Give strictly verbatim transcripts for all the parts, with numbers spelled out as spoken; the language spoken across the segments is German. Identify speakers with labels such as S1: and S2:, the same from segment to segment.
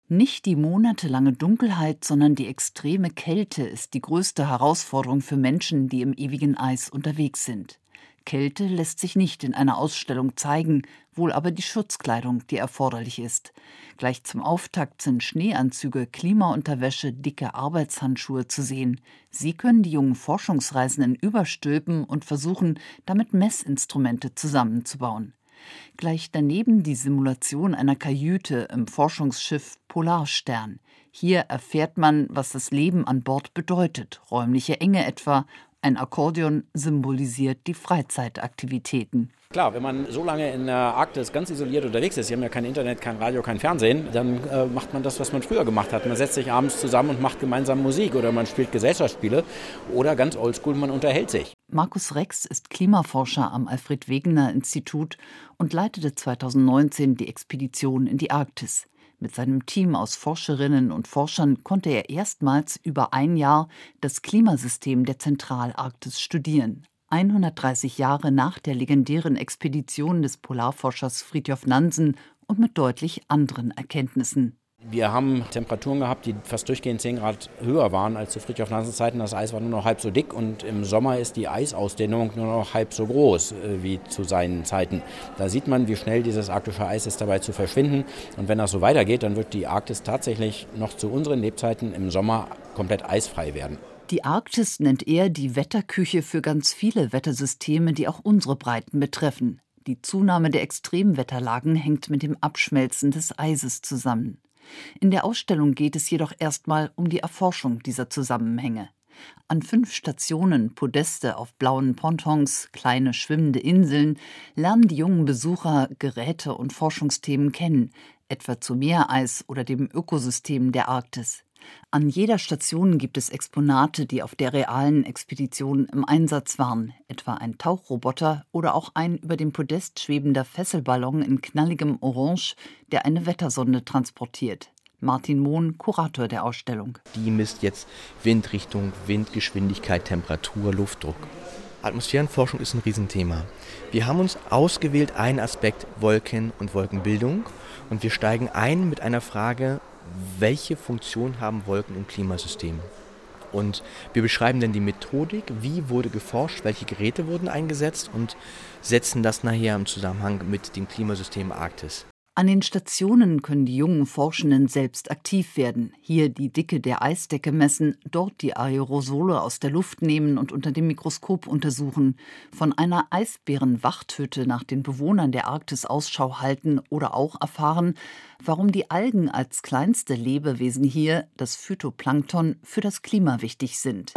S1: Nicht die monatelange Dunkelheit, sondern die extreme Kälte ist die größte Herausforderung für Menschen, die im ewigen Eis unterwegs sind. Kälte lässt sich nicht in einer Ausstellung zeigen, wohl aber die Schutzkleidung, die erforderlich ist. Gleich zum Auftakt sind Schneeanzüge, Klimaunterwäsche, dicke Arbeitshandschuhe zu sehen. Sie können die jungen Forschungsreisenden überstülpen und versuchen, damit Messinstrumente zusammenzubauen. Gleich daneben die Simulation einer Kajüte im Forschungsschiff Polarstern. Hier erfährt man, was das Leben an Bord bedeutet, räumliche Enge etwa. Ein Akkordeon symbolisiert die Freizeitaktivitäten.
S2: Klar, wenn man so lange in der Arktis ganz isoliert unterwegs ist, Sie haben ja kein Internet, kein Radio, kein Fernsehen, dann äh, macht man das, was man früher gemacht hat. Man setzt sich abends zusammen und macht gemeinsam Musik oder man spielt Gesellschaftsspiele oder ganz oldschool, man unterhält sich.
S1: Markus Rex ist Klimaforscher am Alfred-Wegener-Institut und leitete zweitausendneunzehn die Expedition in die Arktis. Mit seinem Team aus Forscherinnen und Forschern konnte er erstmals über ein Jahr das Klimasystem der Zentralarktis studieren. hundertdreißig Jahre nach der legendären Expedition des Polarforschers Fridtjof Nansen und mit deutlich anderen Erkenntnissen.
S2: Wir haben Temperaturen gehabt, die fast durchgehend zehn Grad höher waren als zu Fridtjof Nansens Zeiten. Das Eis war nur noch halb so dick und im Sommer ist die Eisausdehnung nur noch halb so groß äh, wie zu seinen Zeiten. Da sieht man, wie schnell dieses arktische Eis ist dabei zu verschwinden. Und wenn das so weitergeht, dann wird die Arktis tatsächlich noch zu unseren Lebzeiten im Sommer komplett eisfrei werden.
S1: Die Arktis nennt er die Wetterküche für ganz viele Wettersysteme, die auch unsere Breiten betreffen. Die Zunahme der Extremwetterlagen hängt mit dem Abschmelzen des Eises zusammen. In der Ausstellung geht es jedoch erstmal um die Erforschung dieser Zusammenhänge. An fünf Stationen, Podeste auf blauen Pontons, kleine schwimmende Inseln, lernen die jungen Besucher Geräte und Forschungsthemen kennen, etwa zu Meereis oder dem Ökosystem der Arktis. An jeder Station gibt es Exponate, die auf der realen Expedition im Einsatz waren, etwa ein Tauchroboter oder auch ein über dem Podest schwebender Fesselballon in knalligem Orange, der eine Wettersonde transportiert. Martin Mohn, Kurator der Ausstellung.
S3: Die misst jetzt Windrichtung, Windgeschwindigkeit, Temperatur, Luftdruck. Atmosphärenforschung ist ein Riesenthema. Wir haben uns ausgewählt einen Aspekt Wolken und Wolkenbildung und wir steigen ein mit einer Frage, welche Funktion haben Wolken im Klimasystem? Und wir beschreiben dann die Methodik, wie wurde geforscht, welche Geräte wurden eingesetzt und setzen das nachher im Zusammenhang mit dem Klimasystem Arktis.
S1: An den Stationen können die jungen Forschenden selbst aktiv werden. Hier die Dicke der Eisdecke messen, dort die Aerosole aus der Luft nehmen und unter dem Mikroskop untersuchen. Von einer Eisbärenwachthütte nach den Bewohnern der Arktis Ausschau halten oder auch erfahren, warum die Algen als kleinste Lebewesen hier, das Phytoplankton, für das Klima wichtig sind.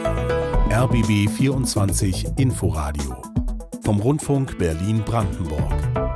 S4: R B B vierundzwanzig Inforadio vom Rundfunk Berlin-Brandenburg.